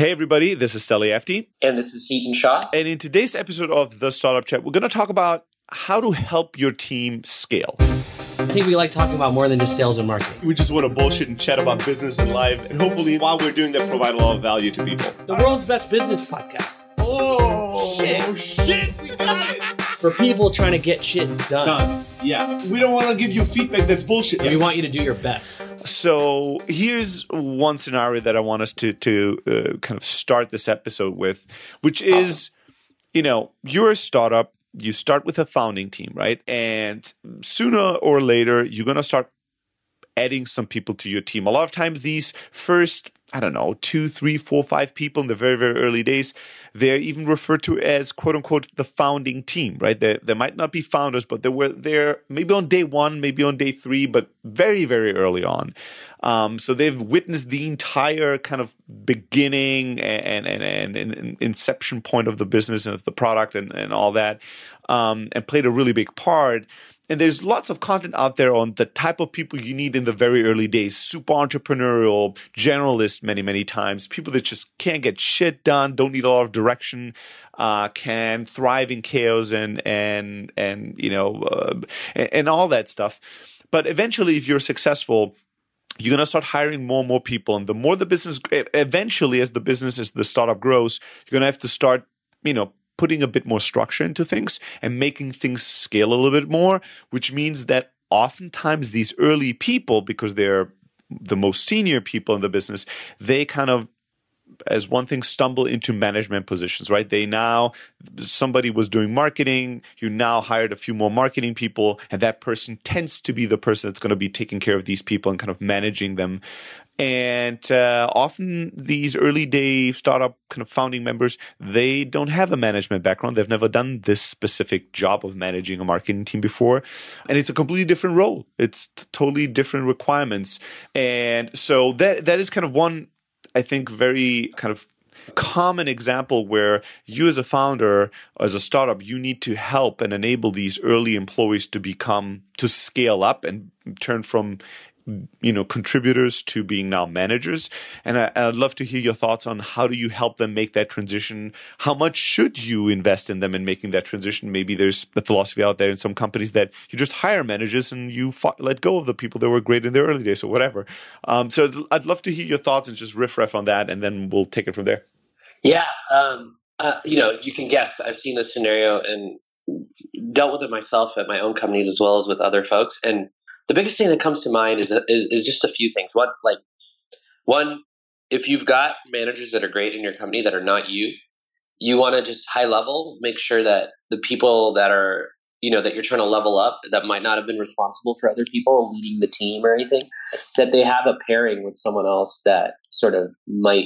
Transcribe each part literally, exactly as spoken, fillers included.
Hey everybody, this is Steli Efti. And this is Heaton Shaw. And in today's episode of The Startup Chat, we're going to talk about how to help your team scale. I think we like talking about more than just sales and marketing. We just want to bullshit and chat about business and life. And hopefully, while we're doing that, provide a lot of value to people. The world's best business podcast. Oh, shit. shit. We got it. For people trying to get shit done. Done. Yeah. We don't want to give you feedback that's bullshit. Yeah, we want you to do your best. So here's one scenario that I want us to, to uh, kind of start this episode with, which is, awesome. you know, you're a startup. You start with a founding team, right? And sooner or later, you're going to start adding some people to your team. A lot of times these first, I don't know, two, three, four, five people in the very, very early days, they're even referred to as quote unquote the founding team, right? They they might not be founders, but they were there maybe on day one, maybe on day three, but very, very early on. Um, so they've witnessed the entire kind of beginning and and, and, and inception point of the business and of the product and, and all that, um, and played a really big part. And there's lots of content out there on the type of people you need in the very early days. Super entrepreneurial, generalist many, many times. People that just can't get shit done, don't need a lot of direction, uh, can thrive in chaos and, and, and you know, uh, and, and all that stuff. But eventually, if you're successful, you're going to start hiring more and more people. And the more the business, eventually, as the business, as the startup grows, you're going to have to start, you know, putting a bit more structure into things and making things scale a little bit more, which means that oftentimes these early people, because they're the most senior people in the business, they kind of, as one thing, stumble into management positions, right? They now, somebody was doing marketing, you now hired a few more marketing people, and that person tends to be the person that's going to be taking care of these people and kind of managing them. And uh, often these early day startup kind of founding members, they don't have a management background. They've never done this specific job of managing a marketing team before. And it's a completely different role. It's t- totally different requirements. And so that that is kind of one, I think, very kind of common example where you as a founder, as a startup, you need to help and enable these early employees to become, to scale up and turn from you know, contributors to being now managers. And I, I'd love to hear your thoughts on how do you help them make that transition? How much should you invest in them in making that transition? Maybe there's the philosophy out there in some companies that you just hire managers and you fought, let go of the people that were great in their early days or whatever. Um, so I'd love to hear your thoughts and just riff raff on that, and then we'll take it from there. Yeah. Um, uh, you know, you can guess. I've seen this scenario and dealt with it myself at my own companies as well as with other folks. And the biggest thing that comes to mind is, is is just a few things. What, like, one, if you've got managers that are great in your company that are not you, you want to just high level make sure that the people that are, you know, that you're trying to level up that might not have been responsible for other people leading the team or anything, that they have a pairing with someone else that sort of might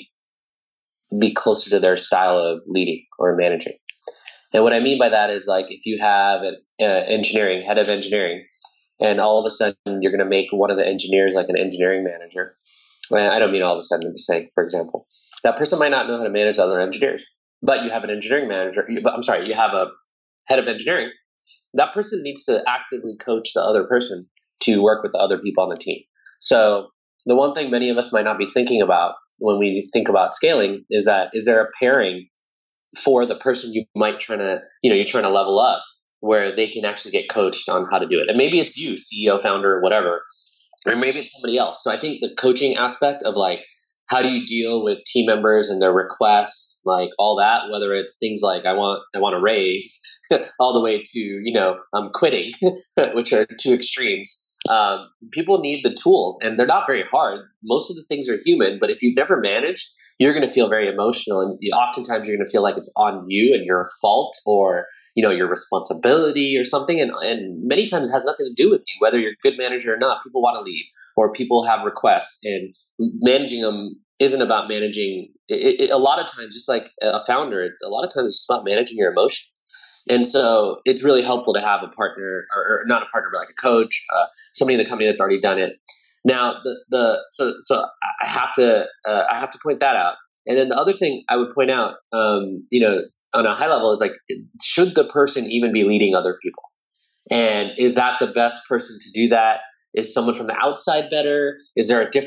be closer to their style of leading or managing. And what I mean by that is, like, if you have an uh, engineering head of engineering, and all of a sudden you're going to make one of the engineers like an engineering manager. Well, I don't mean all of a sudden. I'm just saying, for example, that person might not know how to manage other engineers, but you have an engineering manager. But I'm sorry, you have a head of engineering. That person needs to actively coach the other person to work with the other people on the team. So the one thing many of us might not be thinking about when we think about scaling is that, is there a pairing for the person you might trying to, you know, you're trying to level up, where they can actually get coached on how to do it. And maybe it's you, C E O, founder, whatever, or maybe it's somebody else. So I think the coaching aspect of, like, how do you deal with team members and their requests, like all that, whether it's things like I want I want to raise all the way to, you know, I'm quitting, which are two extremes. Um, people need the tools, and they're not very hard. Most of the things are human, but if you've never managed, you're going to feel very emotional. And you, oftentimes you're going to feel like it's on you and your fault, or you know, your responsibility or something. And, and many times it has nothing to do with you, whether you're a good manager or not. People want to leave, or people have requests, and managing them isn't about managing. It, it, a lot of times, just like a founder, it's, a lot of times it's about managing your emotions. And so it's really helpful to have a partner, or, or not a partner, but like a coach, uh, somebody in the company that's already done it. Now, the, the, so, so I have to, uh, I have to point that out. And then the other thing I would point out, um, you know, on a high level is, like, should the person even be leading other people? And is that the best person to do that? Is someone from the outside better? Is there a different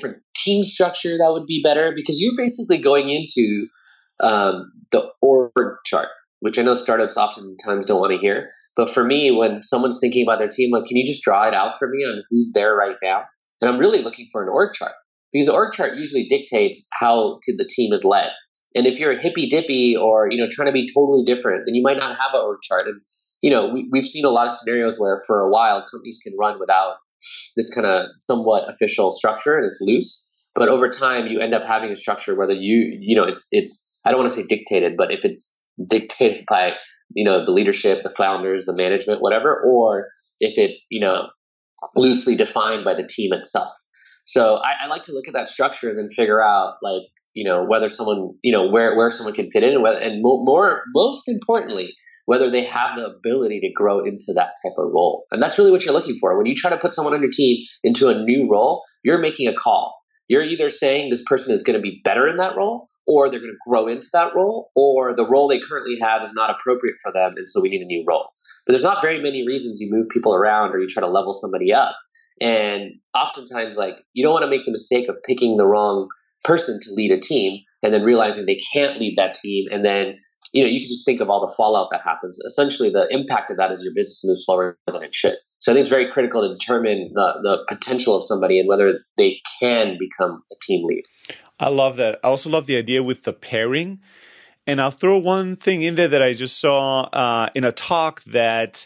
team structure that would be better? Because you're basically going into um, the org chart, which I know startups oftentimes don't want to hear. But for me, when someone's thinking about their team, like, can you just draw it out for me on who's there right now? And I'm really looking for an org chart, because the org chart usually dictates how to, the team is led. And if you're a hippy dippy or, you know, trying to be totally different, then you might not have an org chart. And, you know, we, we've seen a lot of scenarios where for a while companies can run without this kind of somewhat official structure, and it's loose. But over time, you end up having a structure whether you, you know, it's, it's, I don't want to say dictated, but if it's dictated by, you know, the leadership, the founders, the management, whatever, or if it's, you know, loosely defined by the team itself. So I, I like to look at that structure and then figure out, like, you know, whether someone, you know, where, where someone can fit in, and, whether, and more, more, most importantly, whether they have the ability to grow into that type of role. And that's really what you're looking for. When you try to put someone on your team into a new role, you're making a call. You're either saying this person is going to be better in that role, or they're going to grow into that role, or the role they currently have is not appropriate for them, and so we need a new role. But there's not very many reasons you move people around or you try to level somebody up. And oftentimes, like, you don't want to make the mistake of picking the wrong person to lead a team and then realizing they can't lead that team. And then, you know, you can just think of all the fallout that happens. Essentially, the impact of that is your business moves slower than it should. So I think it's very critical to determine the, the potential of somebody and whether they can become a team lead. I love that. I also love the idea with the pairing. And I'll throw one thing in there that I just saw uh, in a talk that,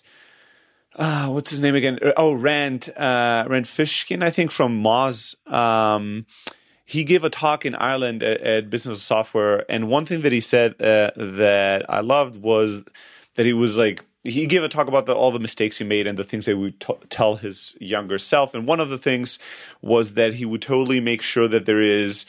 uh, what's his name again? Oh, Rand, uh, Rand Fishkin, I think, from Moz. Um, he gave a talk in Ireland at, at Business of Software. And one thing that he said uh, that I loved was that he was like, he gave a talk about the, all the mistakes he made and the things that he would t- tell his younger self. And one of the things was that he would totally make sure that there is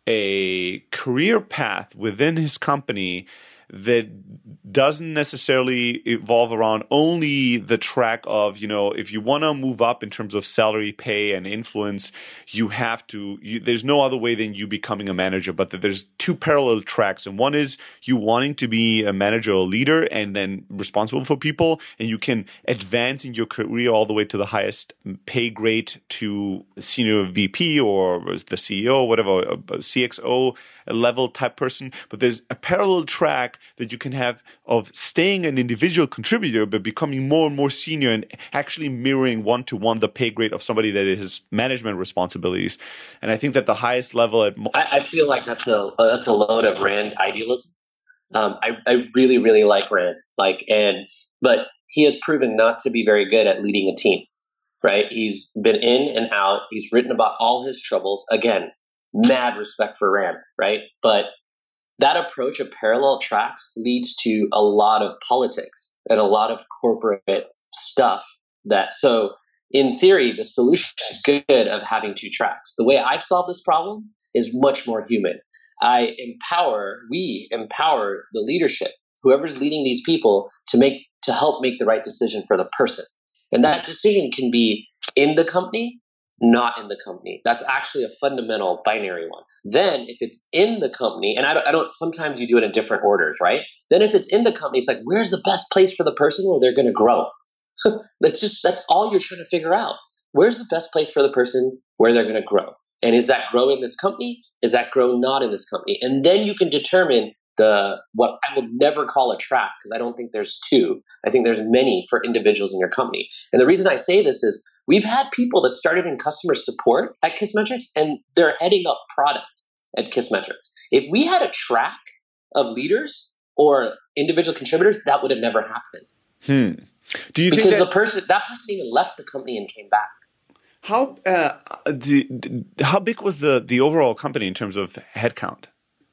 a career path within his company that doesn't necessarily evolve around only the track of, you know, if you want to move up in terms of salary, pay, and influence, you have to, you, there's no other way than you becoming a manager, but that there's two parallel tracks. And one is you wanting to be a manager or leader and then responsible for people, and you can advance in your career all the way to the highest pay grade to senior V P or the C E O, whatever, C X O level type person. But there's a parallel track that you can have of staying an individual contributor, but becoming more and more senior and actually mirroring one to one the pay grade of somebody that is management responsibilities. And I think that the highest level at, mo- I, I feel like that's a that's a load of Rand idealism. Um, I I really really like Rand, like and but he has proven not to be very good at leading a team. Right? He's been in and out. He's written about all his troubles. Again, mad respect for Rand, right? But that approach of parallel tracks leads to a lot of politics and a lot of corporate stuff. That so, in theory, the solution is good of having two tracks. The way I've solved this problem is much more human. I empower, we empower the leadership, whoever's leading these people, to make to help make the right decision for the person, and that decision can be in the company, not in the company. That's actually a fundamental binary one. Then if it's in the company, and I don't, I don't, sometimes you do it in different orders, right? Then if it's in the company, it's like, where's the best place for the person where they're going to grow? That's just, that's all you're trying to figure out. Where's the best place for the person where they're going to grow? And is that grow in this company? Is that grow not in this company? And then you can determine the, what I would never call a track, because I don't think there's two. I think there's many for individuals in your company. And the reason I say this is we've had people that started in customer support at Kissmetrics and they're heading up product at Kissmetrics. If we had a track of leaders or individual contributors, that would have never happened. Hmm. Do you because think that, the person, that person even left the company and came back. How uh, do, how big was the, the overall company in terms of headcount?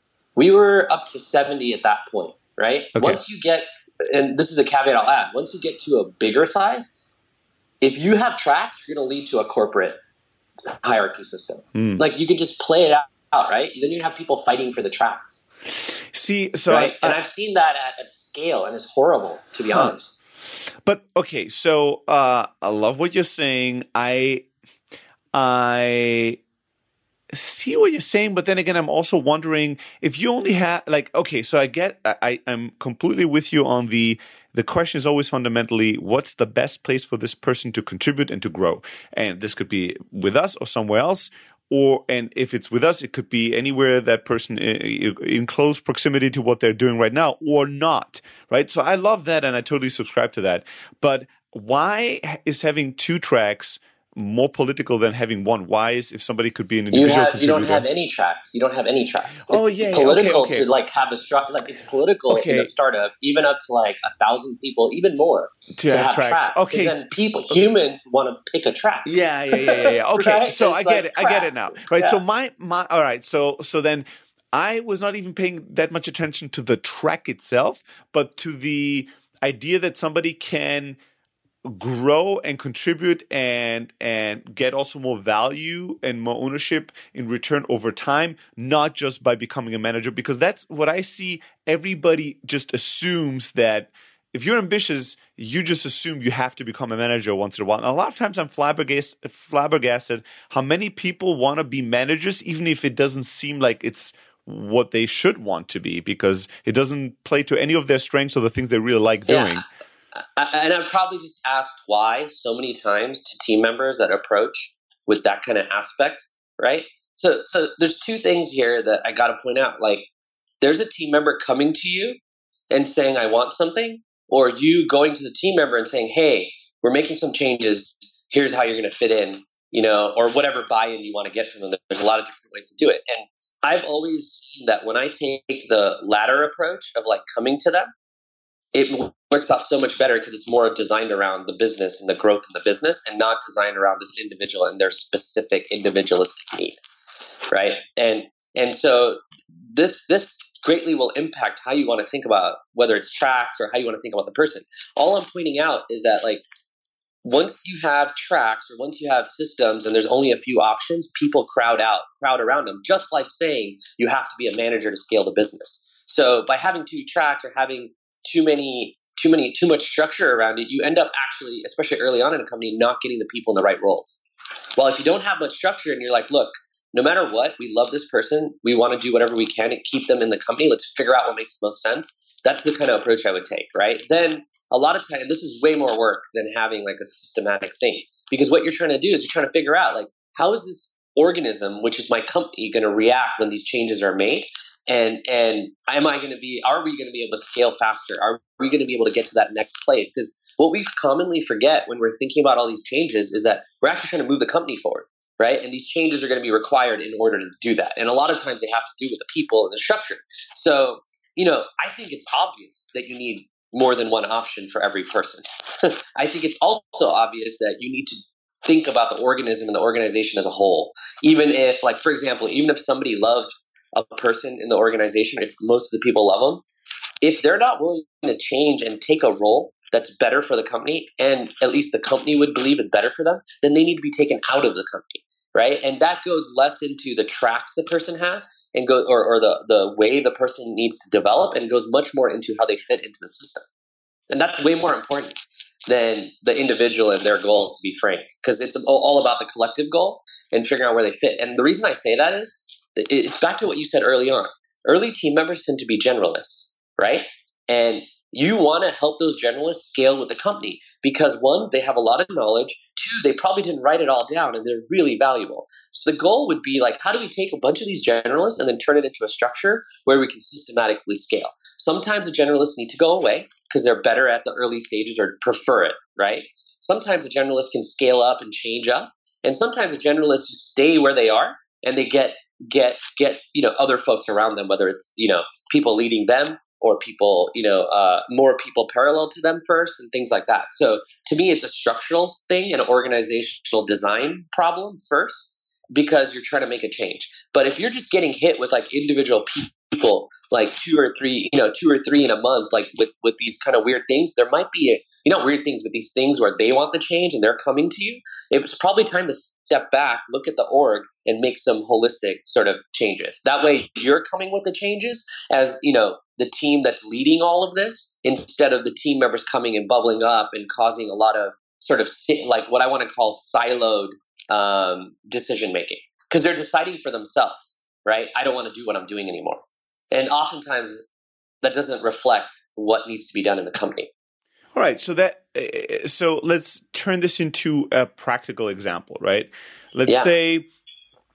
We were up to seventy at that point, right? Okay. Once you get, and this is a caveat I'll add, once you get to a bigger size, if you have tracks, you're going to lead to a corporate hierarchy system. Mm. Like you can just play it out, right? Then you have people fighting for the tracks. See, so right? I, and I've seen that at, at scale, and it's horrible, to be huh. honest. But okay, so uh, I love what you're saying. I I see what you're saying, but then again, I'm also wondering if you only have like okay. So I get, I I'm completely with you on the. The question is always fundamentally, what's the best place for this person to contribute and to grow? And this could be with us or somewhere else. or and if it's with us, it could be anywhere that person in, in close proximity to what they're doing right now or not, right? So I love that, and I totally subscribe to that. But why is having two tracks more political than having one? Why is if somebody could be an individual you have, contributor? You don't have any tracks. You don't have any tracks. Oh it's yeah, yeah, political okay, okay. to like have a structure. Like it's political Okay. in a startup, even up to like a thousand people, even more, to, to have, have tracks. tracks. Okay, then people, humans want to pick a track. Yeah, yeah, yeah, yeah. yeah. Okay, Right? so It's I get like it. I get it now. Right. Yeah. So my my. All right. So so then. I was not even paying that much attention to the track itself, but to the idea that somebody can grow and contribute and and get also more value and more ownership in return over time, not just by becoming a manager, because that's what I see. Everybody just assumes that if you're ambitious, you just assume you have to become a manager once in a while. And a lot of times I'm flabbergasted, flabbergasted how many people want to be managers, even if it doesn't seem like it's what they should want to be, because it doesn't play to any of their strengths or the things they really like Yeah. doing. I, and I've probably just asked why so many times to team members that approach with that kind of aspect, right? So, so there's two things here that I got to point out. Like, there's a team member coming to you and saying, "I want something," or you going to the team member and saying, "Hey, we're making some changes. Here's how you're going to fit in," you know, or whatever buy-in you want to get from them. There's a lot of different ways to do it, and I've always seen that when I take the latter approach of like coming to them, it works out so much better because it's more designed around the business and the growth of the business and not designed around this individual and their specific individualistic need, right? And and so this this greatly will impact how you want to think about whether it's tracks or how you want to think about the person. All I'm pointing out is that like once you have tracks or once you have systems and there's only a few options, people crowd out, crowd around them, just like saying you have to be a manager to scale the business. So by having two tracks or having too many, too many, too much structure around it, you end up actually, especially early on in a company, not getting the people in the right roles. Well, if you don't have much structure and you're like, look, no matter what, we love this person, we want to do whatever we can to keep them in the company. Let's figure out what makes the most sense. That's the kind of approach I would take, right? Then a lot of time, and this is way more work than having like a systematic thing, because what you're trying to do is you're trying to figure out like, how is this organism, which is my company, going to react when these changes are made? And and am I going to be, are we going to be able to scale faster? Are we going to be able to get to that next place? Because what we commonly forget when we're thinking about all these changes is that we're actually trying to move the company forward, right? And these changes are going to be required in order to do that. And a lot of times they have to do with the people and the structure. So, you know, I think it's obvious that you need more than one option for every person. I think it's also obvious that you need to think about the organism and the organization as a whole. Even if, like, for example, even if somebody loves a person in the organization, if most of the people love them, if they're not willing to change and take a role that's better for the company, and at least the company would believe is better for them, then they need to be taken out of the company, right? And that goes less into the tracks the person has and go or, or the, the way the person needs to develop, and goes much more into how they fit into the system. And that's way more important than the individual and their goals, to be frank, because it's all about the collective goal and figuring out where they fit. And the reason I say that is it's back to what you said early on. Early team members tend to be generalists, right? And you want to help those generalists scale with the company because, one, they have a lot of knowledge. Two, they probably didn't write it all down and they're really valuable. So the goal would be like, how do we take a bunch of these generalists and then turn it into a structure where we can systematically scale? Sometimes the generalists need to go away because they're better at the early stages or prefer it, right? Sometimes a generalist can scale up and change up. And sometimes a generalist just stay where they are and they get get get you know other folks around them, whether it's you know people leading them or people you know uh, more people parallel to them first and things like that. So to me, it's a structural thing, an organizational design problem first, because you're trying to make a change. But if you're just getting hit with like individual people, like two or three, you know, two or three in a month, like with, with these kind of weird things, there might be, a, you know, weird things, but these things where they want the change and they're coming to you. It's probably time to step back, look at the org and make some holistic sort of changes. That way you're coming with the changes as, you know, the team that's leading all of this, instead of the team members coming and bubbling up and causing a lot of sort of like what I want to call siloed um, decision making, because they're deciding for themselves, right? I don't want to do what I'm doing anymore. And oftentimes that doesn't reflect what needs to be done in the company. All right. So that, uh, so let's turn this into a practical example, right? Let's yeah. say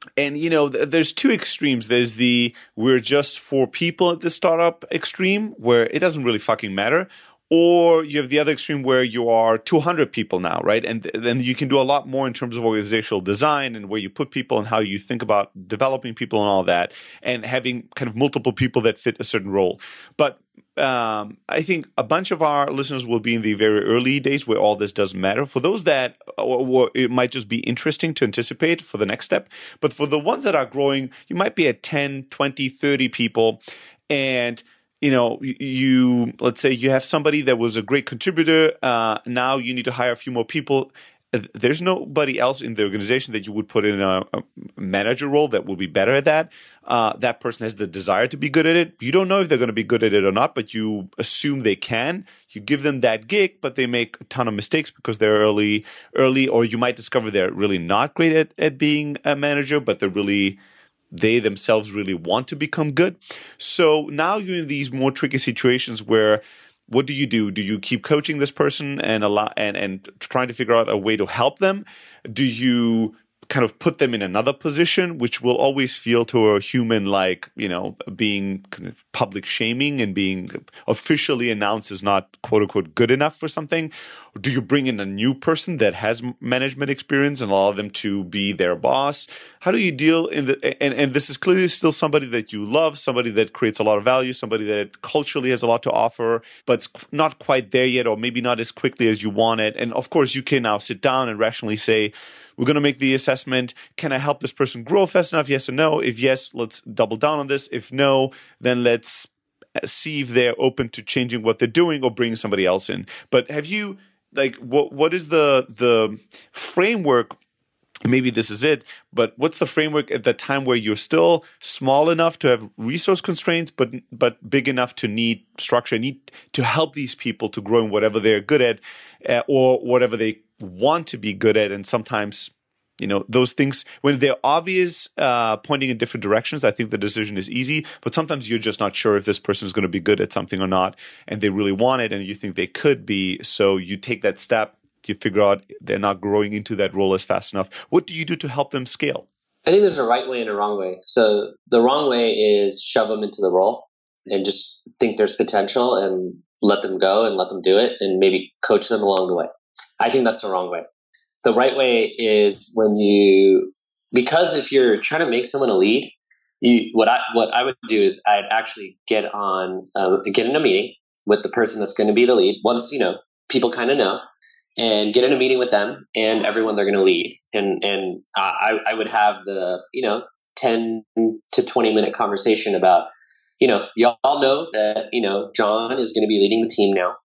And, you know, th- there's two extremes. There's the we're just four people at the startup extreme where it doesn't really fucking matter. Or you have the other extreme where you are two hundred people now, right? And then you can do a lot more in terms of organizational design and where you put people and how you think about developing people and all that, and having kind of multiple people that fit a certain role. But um, I think a bunch of our listeners will be in the very early days where all this doesn't matter. For those that or, or it might just be interesting to anticipate for the next step. But for the ones that are growing, you might be at ten, twenty, thirty people. And you know, you let's say you have somebody that was a great contributor. Uh, now you need to hire a few more people. There's nobody else in the organization that you would put in a, a manager role that will be better at that. Uh, that person has the desire to be good at it. You don't know if they're going to be good at it or not, but you assume they can. You give them that gig, but they make a ton of mistakes because they're early, early, or you might discover they're really not great at, at being a manager, but they're really they themselves really want to become good. So now you're in these more tricky situations where what do you do? Do you keep coaching this person and allow and, and trying to figure out a way to help them? Do you kind of put them in another position, which will always feel to a human like, you know, being kind of public shaming and being officially announced as not quote unquote good enough for something? Or do you bring in a new person that has management experience and allow them to be their boss? How do you deal in the, and, and this is clearly still somebody that you love, somebody that creates a lot of value, somebody that culturally has a lot to offer, but it's not quite there yet, or maybe not as quickly as you want it. And of course you can now sit down and rationally say, we're going to make the assessment. Can I help this person grow fast enough? Yes or no? If yes, let's double down on this. If no, then let's see if they're open to changing what they're doing or bringing somebody else in. But have you, like, what what is the the framework? Maybe this is it, but what's the framework at the time where you're still small enough to have resource constraints, but but big enough to need structure, need to help these people to grow in whatever they're good at, uh, or whatever they want to be good at? And sometimes, you know, those things, when they're obvious, uh, pointing in different directions, I think the decision is easy. But sometimes you're just not sure if this person is going to be good at something or not, and they really want it, and you think they could be. So you take that step. You figure out they're not growing into that role as fast enough. What do you do to help them scale? I think there's a right way and a wrong way. So the wrong way is shove them into the role and just think there's potential and let them go and let them do it and maybe coach them along the way. I think that's the wrong way. The right way is when you, because if you're trying to make someone a lead, you, what I what I would do is I'd actually get on, uh, get in a meeting with the person that's going to be the lead. Once, you know, people kind of know, and get in a meeting with them and everyone they're going to lead. And and uh, I, I would have the, you know, ten to twenty minute conversation about, you know, y'all know that, you know, John is going to be leading the team now.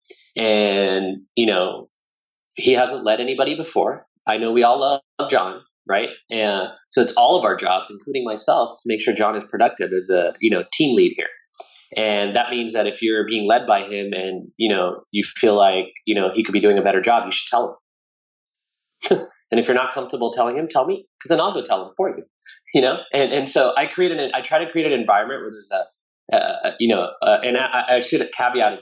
And, you know, he hasn't led anybody before. I know we all love John, right? And so it's all of our jobs, including myself, to make sure John is productive as a, you know, team lead here. And that means that if you're being led by him and, you know, you feel like, you know, he could be doing a better job, you should tell him. And if you're not comfortable telling him, tell me, because then I'll go tell him for you, you know? And and so I created an, I try to create an environment where there's a, uh, you know, uh, and I, I should caveat it